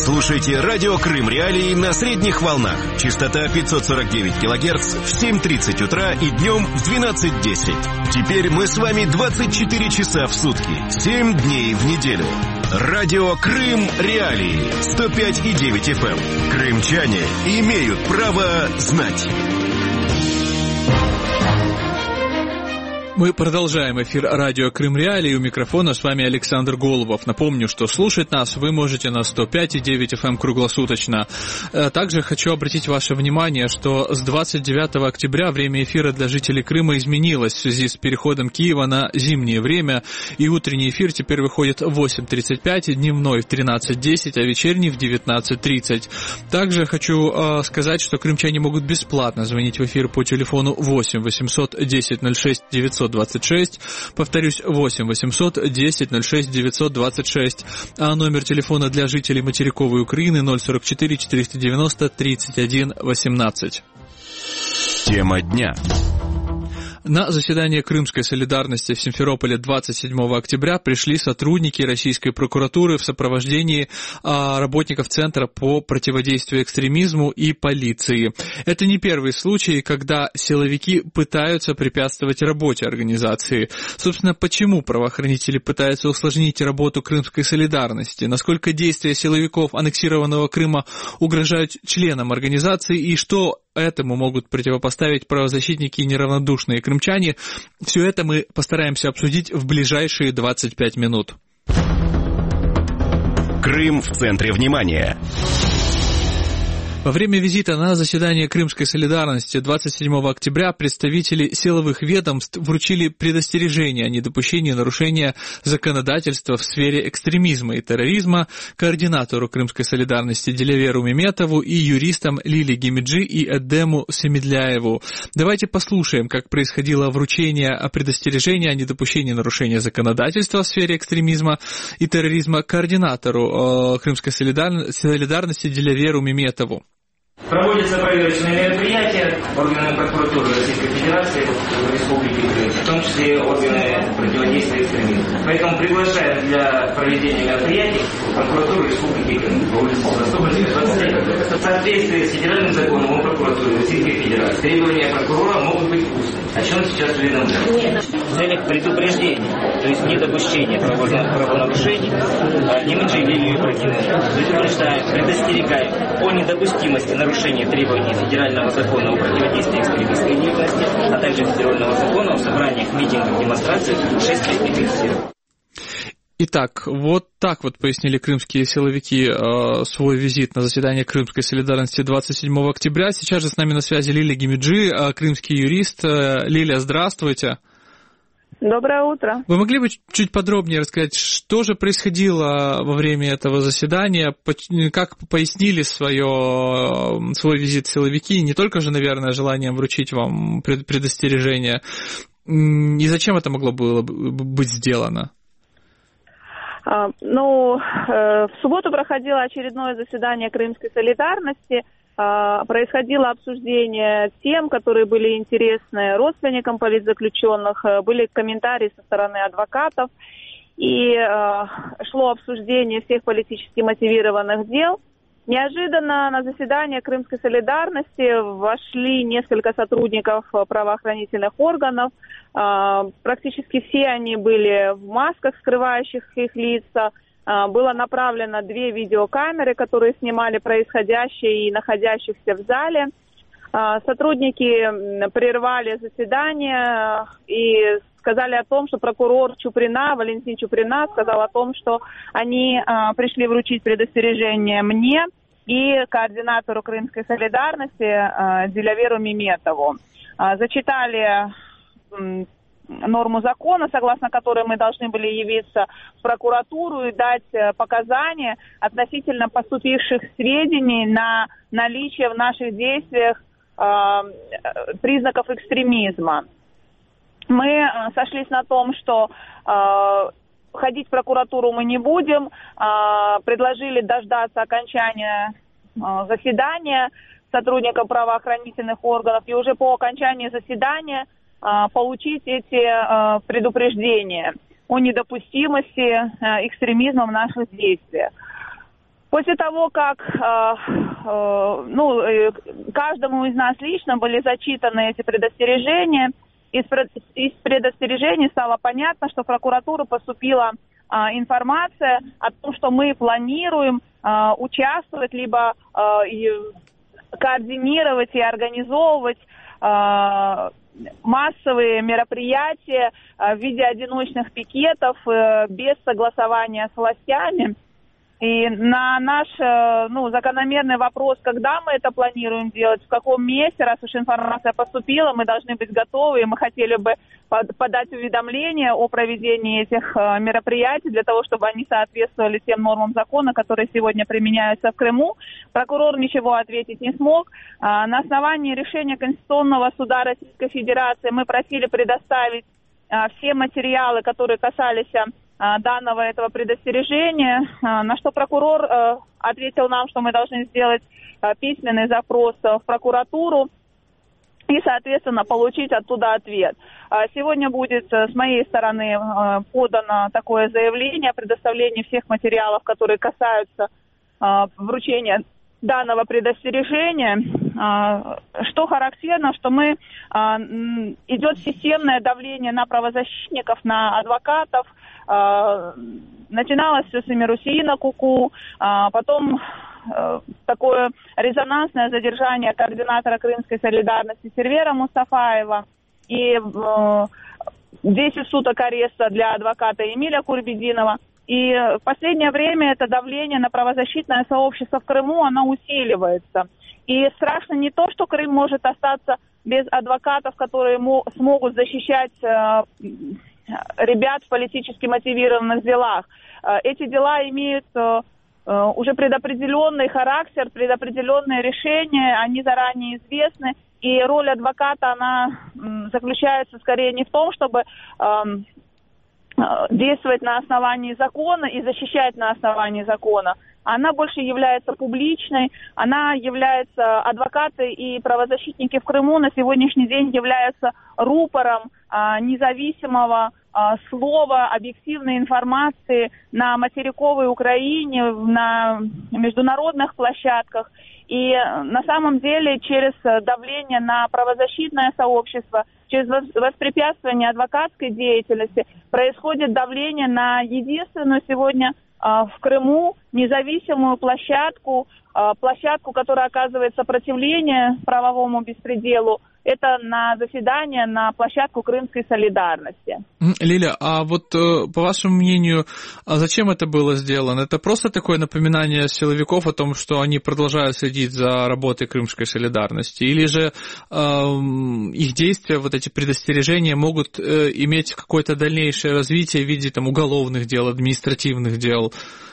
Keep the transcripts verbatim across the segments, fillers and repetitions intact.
Слушайте радио Крым Реалии на средних волнах. Частота пятьсот сорок девять килогерц в семь тридцать утра и днем в двенадцать десять. Теперь мы с вами двадцать четыре часа в сутки, семь дней в неделю. Радио Крым Реалии сто пять и девять эф эм. Крымчане имеют право знать. Мы продолжаем эфир радио Крым Реалии. У микрофона с вами Александр Голубов. Напомню, что слушать нас вы можете на сто пять и девять эф эм круглосуточно. Также хочу обратить ваше внимание, что с двадцать девятого октября время эфира для жителей Крыма изменилось в связи с переходом Киева на зимнее время. И утренний эфир теперь выходит в восемь тридцать пять, дневной в тринадцать десять, а вечерний в девятнадцать тридцать. Также хочу э, сказать, что крымчане могут бесплатно звонить в эфир по телефону восемь восемьсот десять ноль шесть девятьсот двадцать шесть, повторюсь, восемь восемьсот десять ноль шесть девятьсот двадцать шесть, а номер телефона для жителей материковой Украины ноль сорок четыре четыреста девяносто тридцать один восемнадцать. Тема дня. На заседание Крымской солидарности в Симферополе двадцать седьмого октября пришли сотрудники Российской прокуратуры в сопровождении а, работников Центра по противодействию экстремизму и полиции. Это не первый случай, когда силовики пытаются препятствовать работе организации. Собственно, почему правоохранители пытаются усложнить работу Крымской солидарности? Насколько действия силовиков аннексированного Крыма угрожают членам организации и что этому могут противопоставить правозащитники и неравнодушные крымчане? Все это мы постараемся обсудить в ближайшие двадцать пять минут. Крым в центре внимания. Во время визита на заседание Крымской солидарности двадцать седьмого октября представители силовых ведомств вручили предостережение о недопущении нарушения законодательства в сфере экстремизма и терроризма координатору Крымской солидарности Диляверу Меметову и юристам Лиле Гимиджи и Эдему Семедляеву. Давайте послушаем, как происходило вручение предостережения о недопущении нарушения законодательства в сфере экстремизма и терроризма координатору э, Крымской солидарности Диляверу Меметову. Проводятся проверочные мероприятия органами прокуратуры Российской Федерации в Республике Крым, в том числе органы противодействия экстремизму. Поэтому приглашаем для проведения мероприятий прокуратуру Республики Крым по улице Севастопольская, двадцать один. В соответствии с федеральным законом о прокуратуре Российской Федерации требования прокурора могут быть устными, о чем сейчас уведомляем. В целях предупреждения, то есть недопущения правонарушений, Гимиджи Лилию Ибрагимовну предупреждаем, предостерегаем о недопустимости нарушения требований федерального закона о противодействии экстремистской деятельности, а также федерального закона о собраниях, митингах, демонстрациях, шествиях и митингах. Итак, вот так вот пояснили крымские силовики э, свой визит на заседание Крымской солидарности двадцать седьмого октября. Сейчас же с нами на связи Лиля Гимиджи, э, крымский юрист. Э, Лиля, здравствуйте. Доброе утро. Вы могли бы чуть подробнее рассказать, что же происходило во время этого заседания, как пояснили свое, свой визит силовики, не только же, наверное, желанием вручить вам предостережение, и зачем это могло было быть сделано? Ну, в субботу проходило очередное заседание Крымской солидарности. Происходило обсуждение тем, которые были интересны родственникам политзаключенных, были комментарии со стороны адвокатов, и шло обсуждение всех политически мотивированных дел. Неожиданно на заседание Крымской солидарности вошли несколько сотрудников правоохранительных органов. Практически все они были в масках, скрывающих их лица. Было направлено две видеокамеры, которые снимали происходящее и находящихся в зале. Сотрудники прервали заседание и сказали о том, что прокурор Чуприна, Валентин Чуприна, сказал о том, что они пришли вручить предостережение мне и координатору Крымской солидарности Диляверу Меметову. Зачитали норму закона, согласно которой мы должны были явиться в прокуратуру и дать показания относительно поступивших сведений на наличие в наших действиях э, признаков экстремизма. Мы сошлись на том, что э, ходить в прокуратуру мы не будем, э, предложили дождаться окончания э, заседания сотрудников правоохранительных органов и уже по окончании заседания получить эти э, предупреждения о недопустимости э, экстремизма в наших действиях. После того, как э, э, ну, э, каждому из нас лично были зачитаны эти предостережения, из, из предостережений стало понятно, что в прокуратуру поступила э, информация о том, что мы планируем э, участвовать, либо э, и координировать и организовывать э, массовые мероприятия э, в виде одиночных пикетов э, без согласования с властями. И на наш ну, закономерный вопрос, когда мы это планируем делать, в каком месте, раз уж информация поступила, мы должны быть готовы, и мы хотели бы подать уведомление о проведении этих мероприятий для того, чтобы они соответствовали тем нормам закона, которые сегодня применяются в Крыму. Прокурор ничего ответить не смог. На основании решения Конституционного суда Российской Федерации мы просили предоставить все материалы, которые касались данного этого предостережения, на что прокурор ответил нам, что мы должны сделать письменный запрос в прокуратуру и, соответственно, получить оттуда ответ. Сегодня будет с моей стороны подано такое заявление о предоставлении всех материалов, которые касаются вручения данного предостережения. Что характерно, что мы идет системное давление на правозащитников, на адвокатов. Начиналось все с Эмирусина Куку, потом такое резонансное задержание координатора крымской солидарности Сервера Мустафаева и десять суток ареста для адвоката Эмиля Курбединова. И в последнее время это давление на правозащитное сообщество в Крыму, оно усиливается. И страшно не то, что Крым может остаться без адвокатов, которые смогут защищать ребят в политически мотивированных делах. Эти дела имеют уже предопределенный характер, предопределенные решения, они заранее известны, и роль адвоката, она заключается скорее не в том, чтобы действовать на основании закона и защищать на основании закона. Она больше является публичной, она является, адвокаты и правозащитники в Крыму на сегодняшний день являются рупором а, независимого а, слова, объективной информации на материковой Украине, на международных площадках. И на самом деле через давление на правозащитное сообщество, через воспрепятствование адвокатской деятельности происходит давление на единственную сегодня в Крыму независимую площадку, площадку, которая оказывает сопротивление правовому беспределу. Это на заседание, на площадку крымской солидарности. Лиля, а вот по вашему мнению, зачем это было сделано? Это просто такое напоминание силовиков о том, что они продолжают следить за работой крымской солидарности? Или же э, их действия, вот эти предостережения могут э, иметь какое-то дальнейшее развитие в виде там, уголовных дел, административных дел?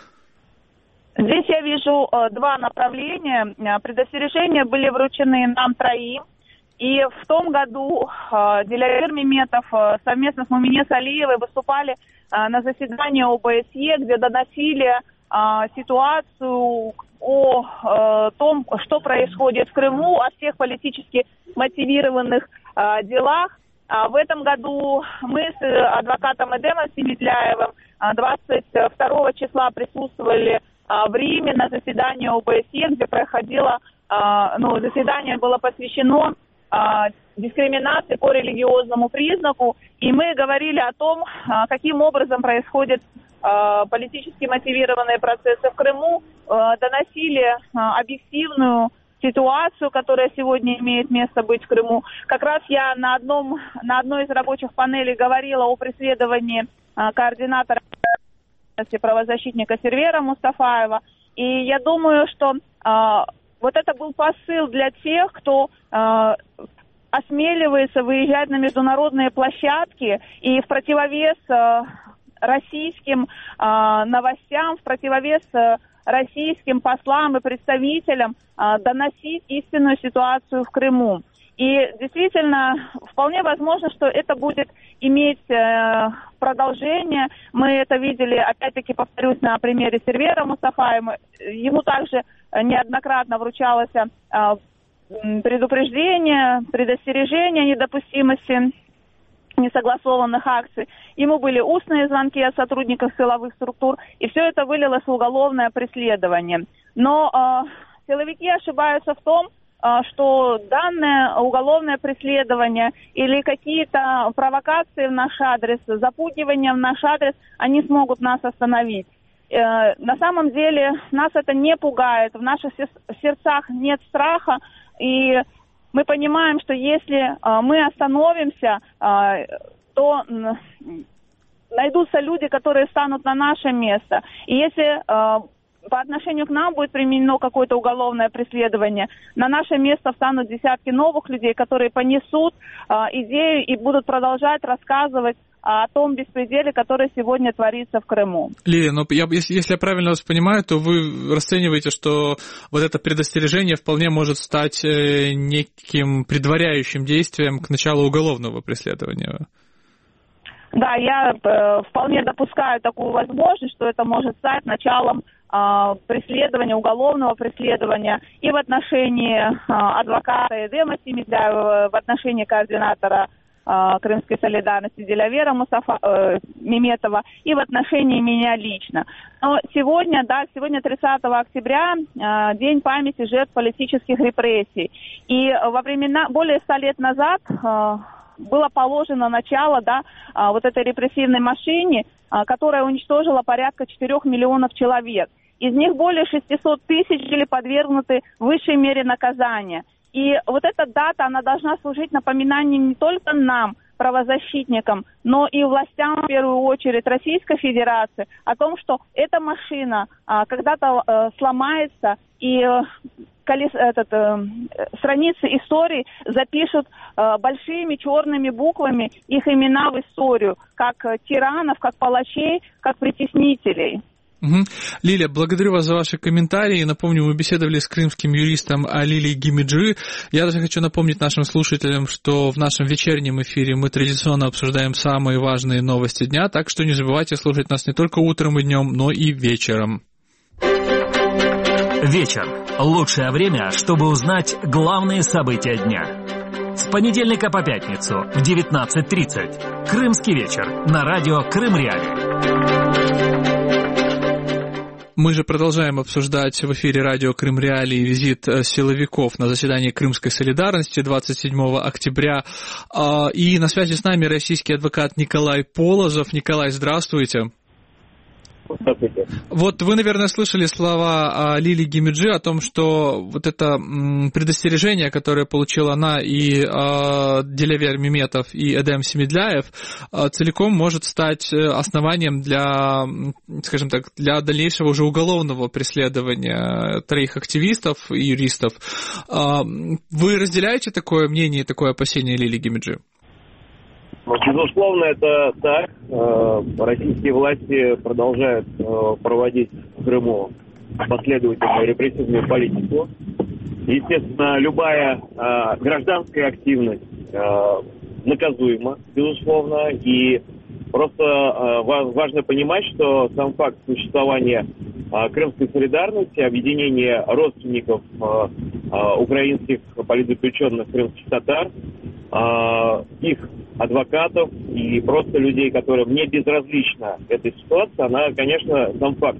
Здесь я вижу э, два направления. Предостережения были вручены нам троим. И в том году э, Дилягер Меметов э, совместно с Мумине Салиевой выступали э, на заседании о бэ эс е, где доносили э, ситуацию о э, том, что происходит в Крыму, о всех политически мотивированных э, делах. А в этом году мы с адвокатом Эдемом Семетляевым э, двадцать второго числа присутствовали э, в Риме на заседании о бэ эс е, где проходило, э, ну, заседание было посвящено дискриминации по религиозному признаку, и мы говорили о том, каким образом происходят политически мотивированные процессы в Крыму, доносили объективную ситуацию, которая сегодня имеет место быть в Крыму. Как раз я на, одном, на одной из рабочих панелей говорила о преследовании координатора правозащитника Сервера Мустафаева, и я думаю, что вот это был посыл для тех, кто э, осмеливается выезжать на международные площадки и в противовес э, российским э, новостям, в противовес э, российским послам и представителям э, доносить истинную ситуацию в Крыму. И действительно, вполне возможно, что это будет иметь э, продолжение. Мы это видели, опять-таки, повторюсь, на примере Сервера Мустафаева. Ему также неоднократно вручалось э, предупреждение, предостережение о недопустимости несогласованных акций. Ему были устные звонки от сотрудников силовых структур, и все это вылилось в уголовное преследование. Но э, силовики ошибаются в том, э, что данное уголовное преследование или какие-то провокации в наш адрес, запугивания в наш адрес, они смогут нас остановить. Э, на самом деле нас это не пугает, в наших сердцах нет страха, и мы понимаем, что если э, мы остановимся, э, то э, найдутся люди, которые станут на наше место. И если э, по отношению к нам будет применено какое-то уголовное преследование, на наше место встанут десятки новых людей, которые понесут э, идею и будут продолжать рассказывать о том беспределе, который сегодня творится в Крыму. Лилия, но я, если, если я правильно вас понимаю, то вы расцениваете, что вот это предостережение вполне может стать э, неким предваряющим действием к началу уголовного преследования. Да, я э, вполне допускаю такую возможность, что это может стать началом э, преследования, уголовного преследования и в отношении э, адвоката Эдема Семидляева, в отношении координатора Крымской солидарности Делявера Мусафа, э, Меметова и в отношении меня лично. Но сегодня, да, сегодня тридцатого октября, э, день памяти жертв политических репрессий. И во времена, более ста лет назад э, было положено начало, да, э, вот этой репрессивной машине, э, которая уничтожила порядка четырёх миллионов человек. Из них более шестисот тысяч были подвергнуты высшей мере наказания. И вот эта дата, она должна служить напоминанием не только нам, правозащитникам, но и властям, в первую очередь, Российской Федерации, о том, что эта машина а, когда-то а, сломается, и а, колес, этот, а, страницы истории запишут а, большими черными буквами их имена в историю, как а, тиранов, как палачей, как притеснителей. Угу. Лилия, благодарю вас за ваши комментарии. Напомню, мы беседовали с крымским юристом Лилией Гимиджи. Я даже хочу напомнить нашим слушателям, что в нашем вечернем эфире мы традиционно обсуждаем самые важные новости дня, так что не забывайте слушать нас не только утром и днем, но и вечером. Вечер. Лучшее время, чтобы узнать главные события дня. С понедельника по пятницу в девятнадцать тридцать. Крымский вечер на радио Крым Реалии. Мы же продолжаем обсуждать в эфире радио Крым Реалии визит силовиков на заседании Крымской солидарности двадцать седьмого октября. И на связи с нами российский адвокат Николай Полозов. Николай, здравствуйте. Здравствуйте. Вот вы, наверное, слышали слова Лилии Гимиджи о том, что вот это предостережение, которое получила она и Делявер Меметов, и Эдем Семидляев, целиком может стать основанием для, скажем так, для дальнейшего уже уголовного преследования троих активистов и юристов. Вы разделяете такое мнение, такое опасение Лилии Гимиджи? Безусловно, это так. Российские власти продолжают проводить в Крыму последовательную репрессивную политику. Естественно, любая гражданская активность наказуема, безусловно, и просто важно понимать, что сам факт существования Крымской солидарности, объединения родственников украинских политзаключенных крымских татар, их адвокатов и просто людей, которым не безразлична эта ситуация, она, конечно, сам факт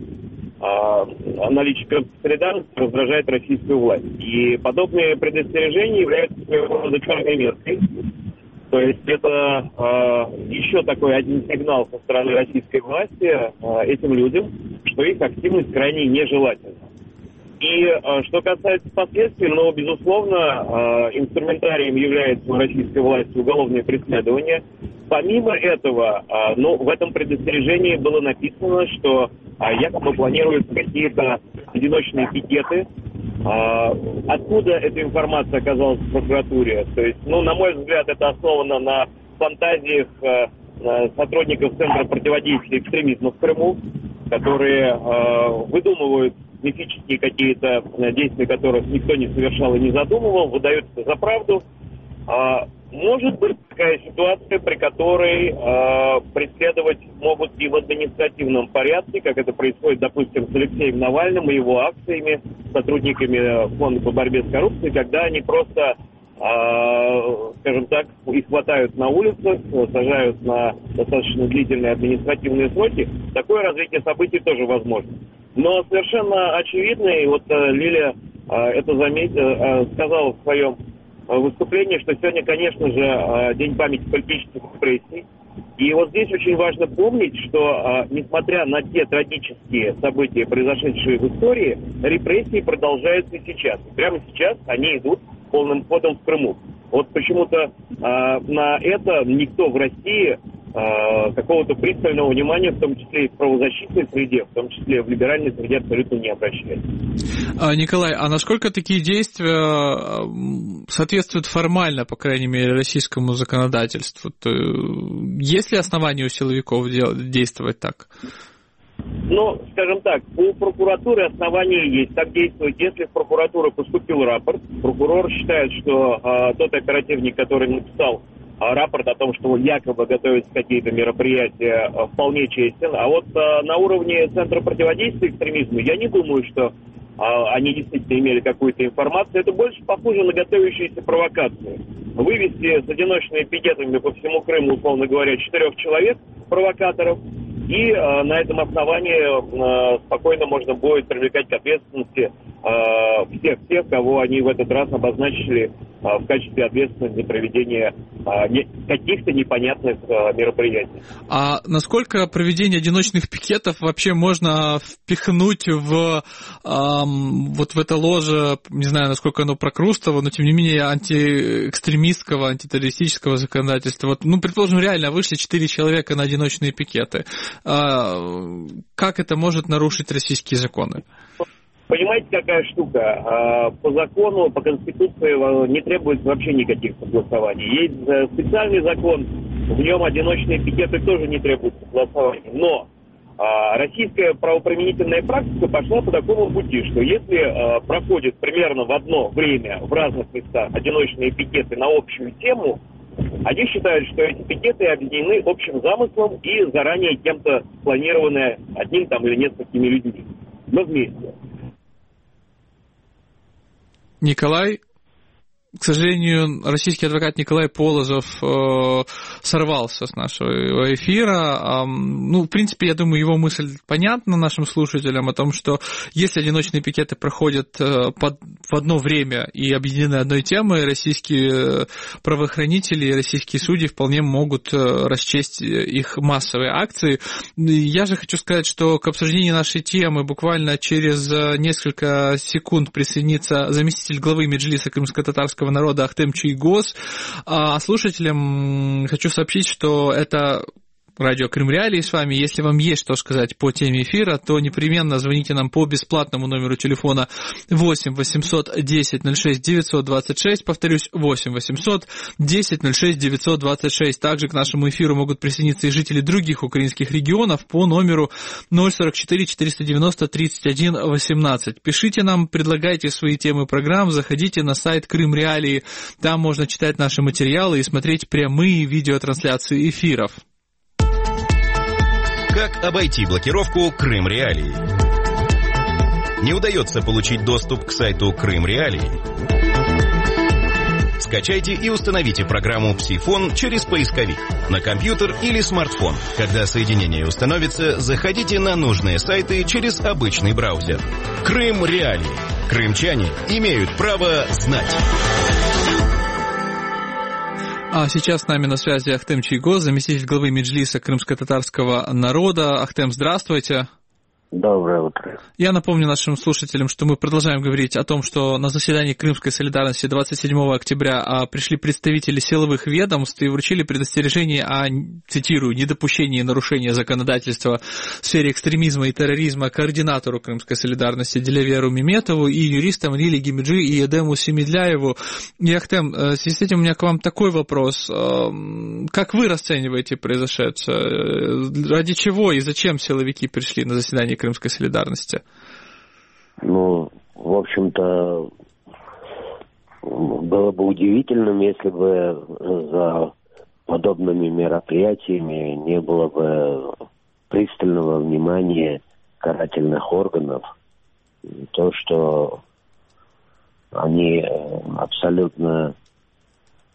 наличия Крымской солидарности раздражает российскую власть. И подобные предостережения являются своего рода черной меткой. То есть это э, еще такой один сигнал со стороны российской власти э, этим людям, что их активность крайне нежелательна. И э, что касается последствий, ну, безусловно, э, инструментарием является у российской власти уголовное преследование. Помимо этого, э, ну, в этом предостережении было написано, что э, якобы планируются какие-то одиночные пикеты. Откуда эта информация оказалась в прокуратуре? То есть, ну, на мой взгляд, это основано на фантазиях сотрудников Центра противодействия экстремизму в Крыму, которые выдумывают мифические какие-то действия, которых никто не совершал и не задумывал, выдают это за правду. Может быть такая ситуация, при которой э, преследовать могут и в административном порядке, как это происходит, допустим, с Алексеем Навальным и его акциями, сотрудниками Фонда по борьбе с коррупцией, когда они просто э, скажем так, их хватают на улицах, сажают на достаточно длительные административные сроки, такое развитие событий тоже возможно. Но совершенно очевидно, и вот Лилия это заметила, сказала в своем выступлении, что сегодня, конечно же, День памяти политических репрессий. И вот здесь очень важно помнить, что, несмотря на те трагические события, произошедшие в истории, репрессии продолжаются и сейчас. Прямо сейчас они идут полным ходом в Крыму. Вот почему-то э, на это никто в России э, какого-то пристального внимания, в том числе и в правозащитной среде, в том числе в либеральной среде, абсолютно не обращает. Николай, а насколько такие действия соответствуют формально, по крайней мере, российскому законодательству? Есть ли основания у силовиков действовать так? Ну, скажем так, у прокуратуры основания есть так действовать. Если в прокуратуру поступил рапорт, прокурор считает, что э, тот оперативник, который написал э, рапорт о том, что якобы готовятся какие-то мероприятия, э, вполне честен. А вот э, на уровне Центра противодействия экстремизму я не думаю, что э, они действительно имели какую-то информацию. Это больше похоже на готовящиеся провокации. Вывести с одиночными пикетами по всему Крыму, условно говоря, четырех человек, провокаторов, и э, на этом основании э, спокойно можно будет привлекать к ответственности э, всех тех, кого они в этот раз обозначили э, в качестве ответственности за проведение э, не, каких-то непонятных э, мероприятий. А насколько проведение одиночных пикетов вообще можно впихнуть в, э, вот в это ложе, не знаю, насколько оно прокрустово, но тем не менее антиэкстремистского, антитеррористического законодательства? Вот, ну, предположим, реально вышли четыре человека на одиночные пикеты. Как это может нарушить российские законы? Понимаете, какая штука? По закону, по Конституции не требуется вообще никаких согласований. Есть специальный закон, в нем одиночные пикеты тоже не требуют согласований. Но российская правоприменительная практика пошла по такому пути, что если проходит примерно в одно время в разных местах одиночные пикеты на общую тему, они считают, что эти пикеты объединены общим замыслом и заранее кем-то спланированы одним там или несколькими людьми, но вместе. Николай, к сожалению, российский адвокат Николай Полозов э, сорвался с нашего эфира. Э, ну, в принципе, я думаю, его мысль понятна нашим слушателям о том, что если одиночные пикеты проходят э, под, в одно время и объединены одной темой, российские правоохранители и российские судьи вполне могут э, расчесть их массовые акции. Я же хочу сказать, что к обсуждению нашей темы буквально через несколько секунд присоединится заместитель главы Меджлиса крымско-татарского народа Ахтем Чийгоз. А слушателям хочу сообщить, что это радио Крым Реалии с вами. Если вам есть что сказать по теме эфира, то непременно звоните нам по бесплатному номеру телефона восемь восемьсот десять ноль шесть девятьсот двадцать шесть. Повторюсь, восемь восемьсот десять ноль шесть девятьсот двадцать шесть. Также к нашему эфиру могут присоединиться и жители других украинских регионов по номеру ноль сорок четыре четыреста девяносто тридцать один восемнадцать. Пишите нам, предлагайте свои темы программ, заходите на сайт Крым Реалии. Там можно читать наши материалы и смотреть прямые видеотрансляции эфиров. Как обойти блокировку Крым Реалии? Не удается получить доступ к сайту Крым Реалии? Скачайте и установите программу «Псифон» через поисковик на компьютер или смартфон. Когда соединение установится, заходите на нужные сайты через обычный браузер. Крым Реалии. Крымчане имеют право знать. А сейчас с нами на связи Ахтем Чийгоз, заместитель главы Меджлиса крымско-татарского народа. Ахтем, здравствуйте. Доброе утро. Я напомню нашим слушателям, что мы продолжаем говорить о том, что на заседании Крымской солидарности двадцать седьмого октября пришли представители силовых ведомств и вручили предостережение о, цитирую, недопущении нарушения законодательства в сфере экстремизма и терроризма координатору Крымской солидарности Дилеверу Меметову и юристам Лилии Гимиджи и Едему Семидляеву. И, Ахтем, в связи с этим у меня к вам такой вопрос. Как вы расцениваете произошедшее? Ради чего и зачем силовики пришли на заседание Крымской солидарности? Ну, в общем-то, было бы удивительным, если бы за подобными мероприятиями не было бы пристального внимания карательных органов. То, что они абсолютно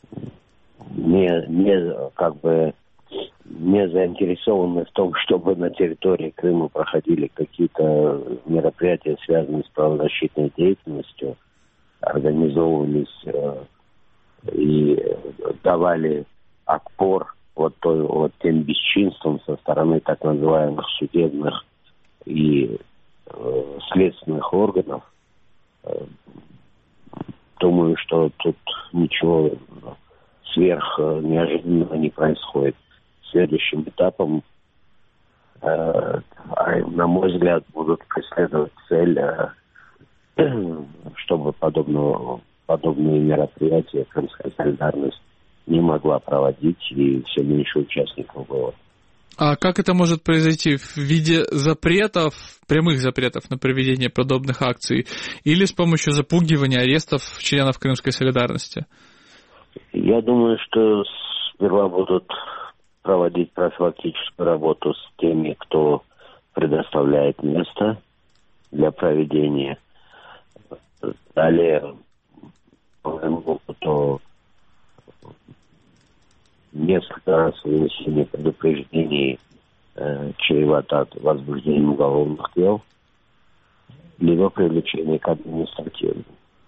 не, не, как бы, не заинтересованы в том, чтобы на территории Крыма проходили какие-то мероприятия, связанные с правозащитной деятельностью, организовывались э, и давали отпор вот, той, вот тем бесчинствам со стороны так называемых судебных и э, следственных органов. Э, думаю, что тут ничего сверх неожиданного не происходит. Следующим этапом, э, на мой взгляд, будут преследовать цель, э, чтобы подобного, подобные мероприятия Крымская солидарность не могла проводить, и все меньше участников было. А как это может произойти? В виде запретов, прямых запретов на проведение подобных акций, или с помощью запугивания, арестов членов Крымской солидарности? Я думаю, что сперва будут проводить профилактическую работу с теми, кто предоставляет место для проведения. Далее, по моему опыту, несколько раз вынесение предупреждений э, чревато от возбуждения уголовных дел, либо привлечение к административному.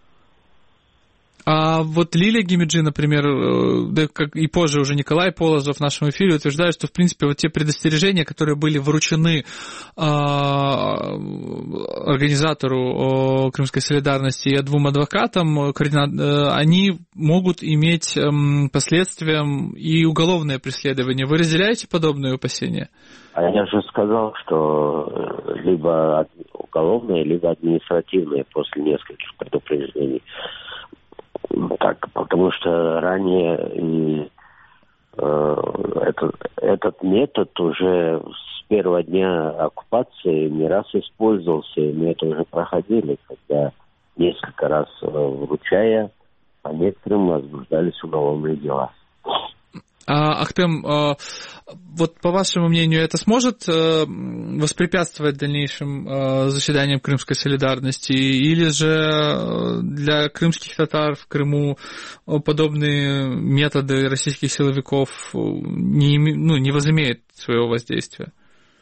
А вот Лилия Гимиджи, например, да, как и позже уже Николай Полозов в нашем эфире утверждают, что, в принципе, вот те предостережения, которые были вручены а, организатору а, Крымской солидарности и двум адвокатам, координа... они могут иметь а, последствиям и уголовное преследование. Вы разделяете подобные опасения? А я же сказал, что либо уголовное, либо административное после нескольких предупреждений. Так, потому что ранее и, э, этот, этот метод уже с первого дня оккупации не раз использовался, и мы это уже проходили, когда несколько раз э, вручая, по некоторым возбуждались уголовные дела. А, Ахтем, а, вот по вашему мнению, это сможет а, воспрепятствовать дальнейшим а, заседаниям Крымской солидарности, или же для крымских татар в Крыму подобные методы российских силовиков не, ну, не возымеют своего воздействия?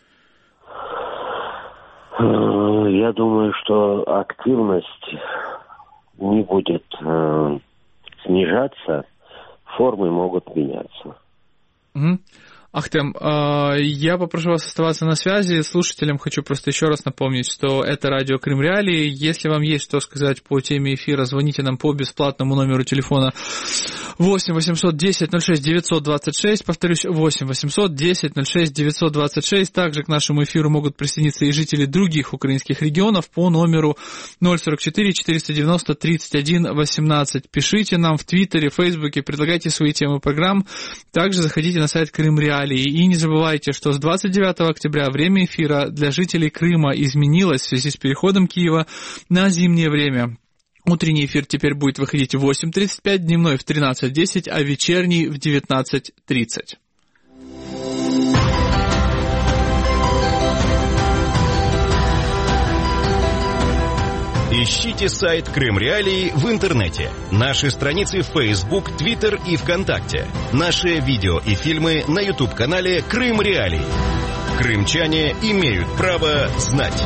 Я думаю, что активность не будет э, снижаться, формы могут меняться. Угу. Ахтем, я попрошу вас оставаться на связи. Слушателям хочу просто еще раз напомнить, что это радио Крым Реалии. Если вам есть что сказать по теме эфира, звоните нам по бесплатному номеру телефона восемь восемьсот десять ноль шесть девятьсот двадцать шесть. Повторюсь, восемь восемьсот десять ноль шесть девятьсот двадцать шесть. Также к нашему эфиру могут присоединиться и жители других украинских регионов по номеру ноль сорок четыре четыреста девяносто тридцать один восемнадцать. Пишите нам в Твиттере, Фейсбуке, предлагайте свои темы программ. Также заходите на сайт Крым Реалии. И не забывайте, что с двадцать девятого октября время эфира для жителей Крыма изменилось в связи с переходом Киева на зимнее время. Утренний эфир теперь будет выходить в восемь тридцать пять, дневной в тринадцать десять, а вечерний в девятнадцать тридцать. Ищите сайт Крым Реалии в интернете. Наши страницы в Facebook, Twitter и ВКонтакте. Наши видео и фильмы на YouTube-канале Крым Реалии. Крымчане имеют право знать.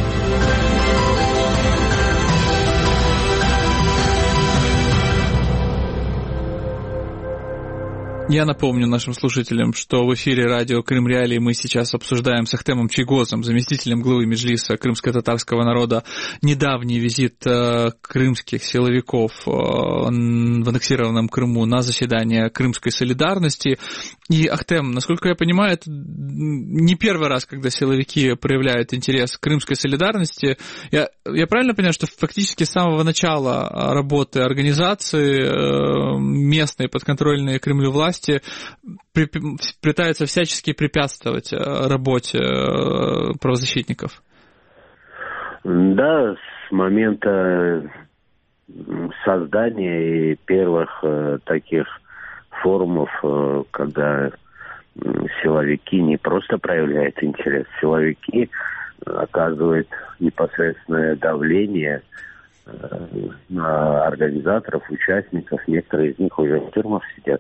Я напомню нашим слушателям, что в эфире радио Крым Реалии мы сейчас обсуждаем с Ахтемом Чийгозом, заместителем главы Меджлиса крымско-татарского народа, недавний визит э, крымских силовиков э, в аннексированном Крыму на заседание Крымской солидарности. И, Ахтем, насколько я понимаю, это не первый раз, когда силовики проявляют интерес к Крымской солидарности. Я, я правильно понимаю, что фактически с самого начала работы организации э, местной подконтрольной Кремлю власти пытаются всячески препятствовать работе правозащитников? Да, с момента создания и первых э, таких форумов, э, когда силовики не просто проявляют интерес, силовики оказывают непосредственное давление организаторов, участников. Некоторые из них уже в тюрьмах сидят.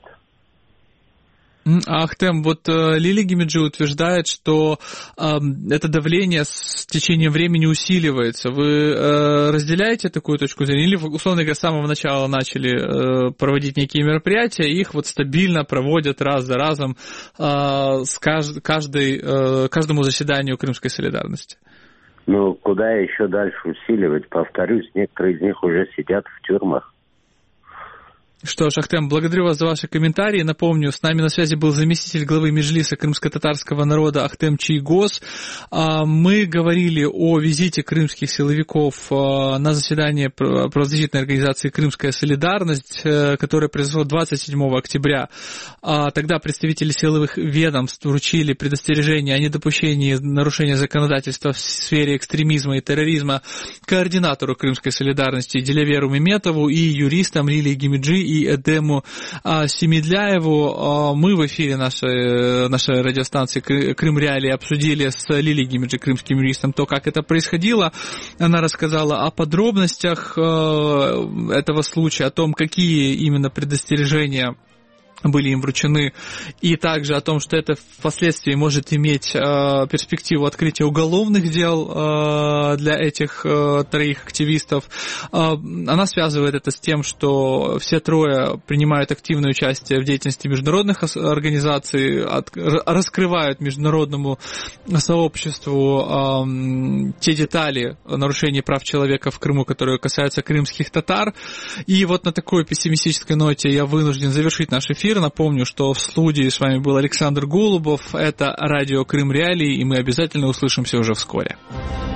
Ахтем, вот э, Лили Гимиджи утверждает, что э, это давление с течением времени усиливается. Вы э, разделяете такую точку зрения? Или, условно говоря, с самого начала начали э, проводить некие мероприятия, и их вот стабильно проводят раз за разом э, с кажд- каждой, э, каждому заседанию Крымской солидарности? Ну, куда еще дальше усиливать? Повторюсь, некоторые из них уже сидят в тюрьмах. Что ж, Ахтем, благодарю вас за ваши комментарии. Напомню, с нами на связи был заместитель главы Меджлиса крымско-татарского народа Ахтем Чийгоз. Мы говорили о визите крымских силовиков на заседание правозащитной организации «Крымская солидарность», которое произошло двадцать седьмого октября. Тогда представители силовых ведомств вручили предостережение о недопущении нарушения законодательства в сфере экстремизма и терроризма координатору «Крымской солидарности» Диляверу Меметову и юристам Лилии Гимиджи и и Эдему Семидляеву. Мы в эфире нашей, нашей радиостанции «Крым Реалии» обсудили с Лилией Гимиджи, крымским юристом, то, как это происходило. Она рассказала о подробностях этого случая, о том, какие именно предостережения были им вручены, и также о том, что это впоследствии может иметь э, перспективу открытия уголовных дел э, для этих э, троих активистов. Э, она связывает это с тем, что все трое принимают активное участие в деятельности международных организаций, от, раскрывают международному сообществу э, те детали нарушений прав человека в Крыму, которые касаются крымских татар. И вот на такой пессимистической ноте я вынужден завершить наш эфир. Напомню, что в студии с вами был Александр Голубов. Это радио Крым Реалии, и мы обязательно услышимся уже вскоре.